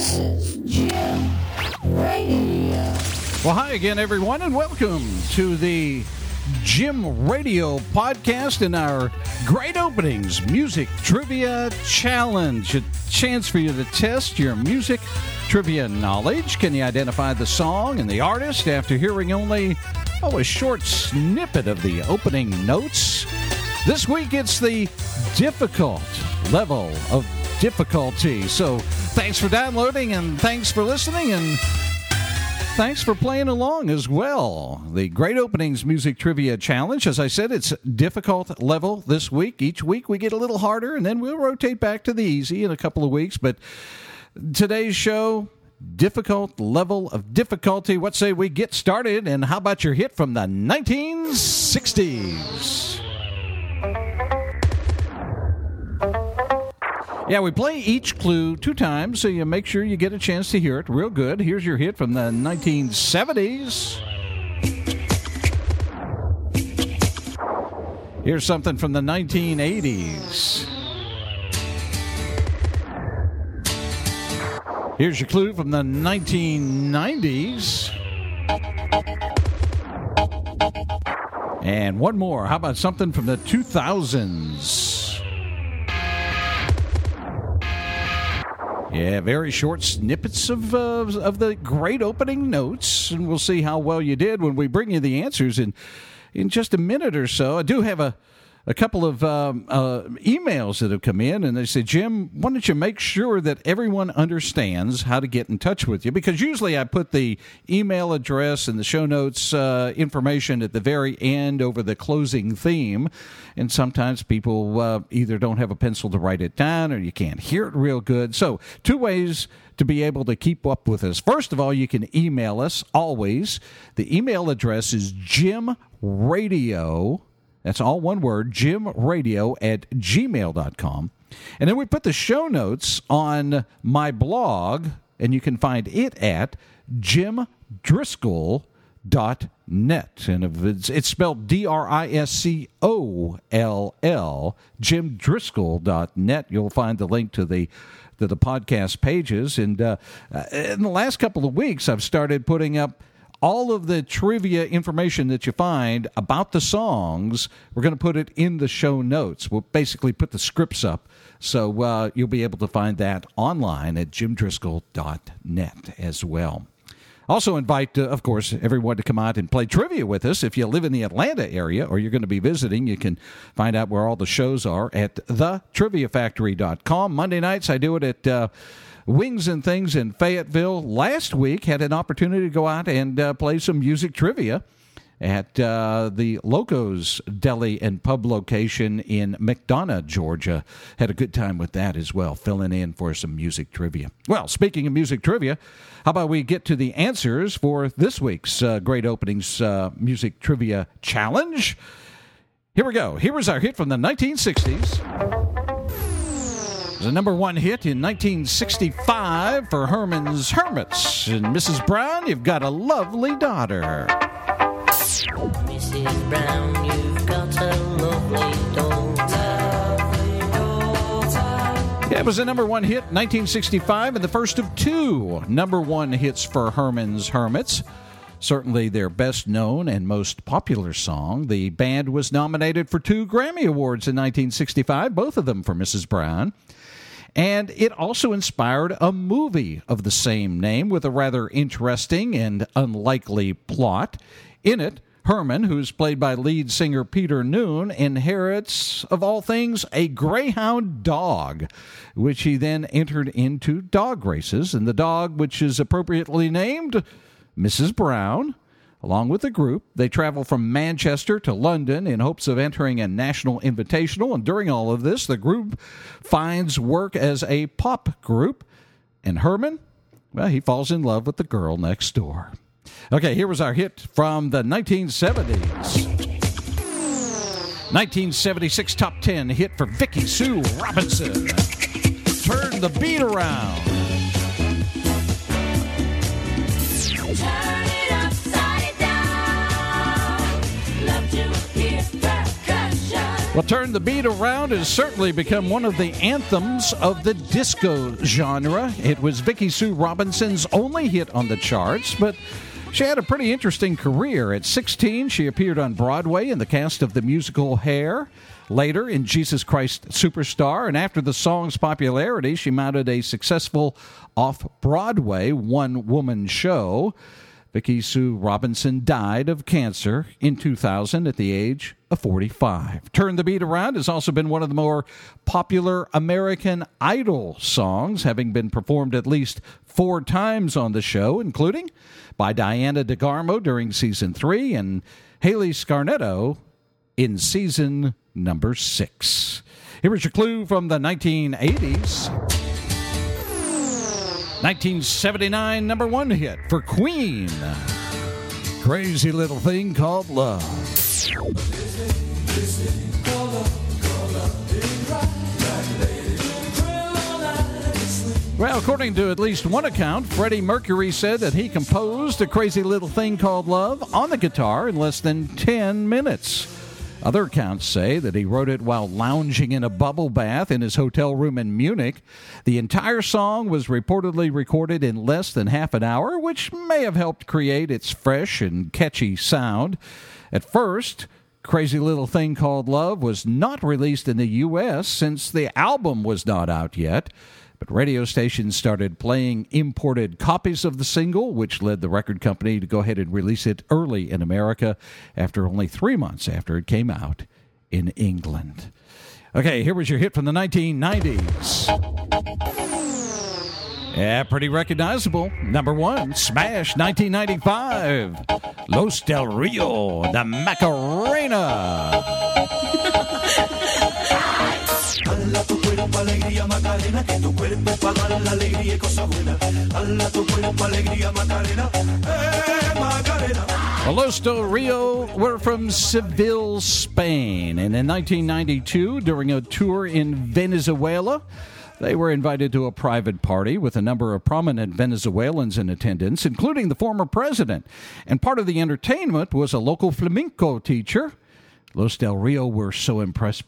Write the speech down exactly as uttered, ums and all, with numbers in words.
This is Jim Radio. Well, hi again, everyone, and welcome to the Jim Radio podcast and our Great Openings Music Trivia Challenge. A chance for you to test your music trivia knowledge. Can you identify the song and the artist after hearing only, oh, a short snippet of the opening notes? This week, it's the difficult level of difficulty. So thanks for downloading, and thanks for listening, and thanks for playing along as well. The Great Openings Music Trivia Challenge, as I said, it's difficult level this week. Each week we get a little harder, and then we'll rotate back to the easy in a couple of weeks. But today's show, difficult level of difficulty. What say we get started? And how about your hit from the nineteen sixties? Yeah, we play each clue two times, so you make sure you get a chance to hear it real good. Here's your hit from the nineteen seventies. Here's something from the nineteen eighties. Here's your clue from the nineteen nineties. And one more. How about something from the two thousands? Yeah, very short snippets of uh, of the great opening notes, and we'll see how well you did when we bring you the answers in in just a minute or so. I do have a a couple of um, uh, emails that have come in, and they say, Jim, why don't you make sure that everyone understands how to get in touch with you? Because usually I put the email address and the show notes uh, information at the very end over the closing theme, and sometimes people uh, either don't have a pencil to write it down or you can't hear it real good. So two ways to be able to keep up with us. First of all, you can email us always. The email address is jimradio. That's all one word, jimradio at gmail dot com. And then we put the show notes on my blog, and you can find it at jim driscoll dot net. And if it's, it's spelled D R I S C O L L, jim driscoll dot net. You'll find the link to the to the podcast pages. And uh, in the last couple of weeks, I've started putting up all of the trivia information that you find about the songs. We're going to put it in the show notes. We'll basically put the scripts up, so uh, you'll be able to find that online at jim driscoll dot net as well. Also invite, uh, of course, everyone to come out and play trivia with us. If you live in the Atlanta area or you're going to be visiting, you can find out where all the shows are at the trivia factory dot com. Monday nights, I do it at Uh, Wings and Things in Fayetteville. Last week, had an opportunity to go out and uh, play some music trivia at uh, the Locos Deli and Pub location in McDonough, Georgia. Had a good time with that as well, filling in for some music trivia. Well, speaking of music trivia, how about we get to the answers for this week's uh, Great Openings uh, Music Trivia Challenge? Here we go. Here is our hit from the nineteen sixties. It was a number one hit in nineteen sixty-five for Herman's Hermits. And Missus Brown, you've got a lovely daughter. Missus Brown, you've got a lovely daughter. Yeah, it was a number one hit in nineteen sixty-five and the first of two number one hits for Herman's Hermits. Certainly their best known and most popular song. The band was nominated for two Grammy Awards in nineteen sixty-five, both of them for Missus Brown. And it also inspired a movie of the same name with a rather interesting and unlikely plot. In it, Herman, who's played by lead singer Peter Noone, inherits, of all things, a greyhound dog, which he then entered into dog races. And the dog, which is appropriately named Missus Brown, along with the group, they travel from Manchester to London in hopes of entering a national invitational. And during all of this, the group finds work as a pop group. And Herman, well, he falls in love with the girl next door. Okay, here was our hit from the nineteen seventies. nineteen seventy-six top ten hit for Vicki Sue Robinson. Turn the beat around. Turn it upside down. Love to hear percussion. Well, Turn the Beat Around has certainly become one of the anthems of the disco genre. It was Vicki Sue Robinson's only hit on the charts, but she had a pretty interesting career. At sixteen, she appeared on Broadway in the cast of the musical Hair. Later, in Jesus Christ Superstar, and after the song's popularity, she mounted a successful off-Broadway one-woman show. Vicki Sue Robinson died of cancer in two thousand at the age of forty-five. Turn the Beat Around has also been one of the more popular American Idol songs, having been performed at least four times on the show, including by Diana DeGarmo during season three and Haley Scarnetto in season number six. Here is your clue from the nineteen eighties. nineteen seventy-nine number one hit for Queen, Crazy Little Thing Called Love. Well, according to at least one account, Freddie Mercury said that he composed A Crazy Little Thing Called Love on the guitar in less than ten minutes. Other accounts say that he wrote it while lounging in a bubble bath in his hotel room in Munich. The entire song was reportedly recorded in less than half an hour, which may have helped create its fresh and catchy sound. At first, Crazy Little Thing Called Love was not released in the U S since the album was not out yet. But radio stations started playing imported copies of the single, which led the record company to go ahead and release it early in America after only three months after it came out in England. Okay, here was your hit from the nineteen nineties. Yeah, pretty recognizable. Number one, Smash, nineteen ninety-five. Los Del Rio, the Macarena. Hala tu cuerpo, alegría, Macarena, que tu cuerpo para dar la alegría y cosa buena. Hala tu cuerpo, alegría, Macarena, eh, Macarena. Well, Los Del Rio were from Seville, Spain, and in nineteen ninety-two, during a tour in Venezuela, they were invited to a private party with a number of prominent Venezuelans in attendance, including the former president. And part of the entertainment was a local flamenco teacher. Los Del Rio were so impressed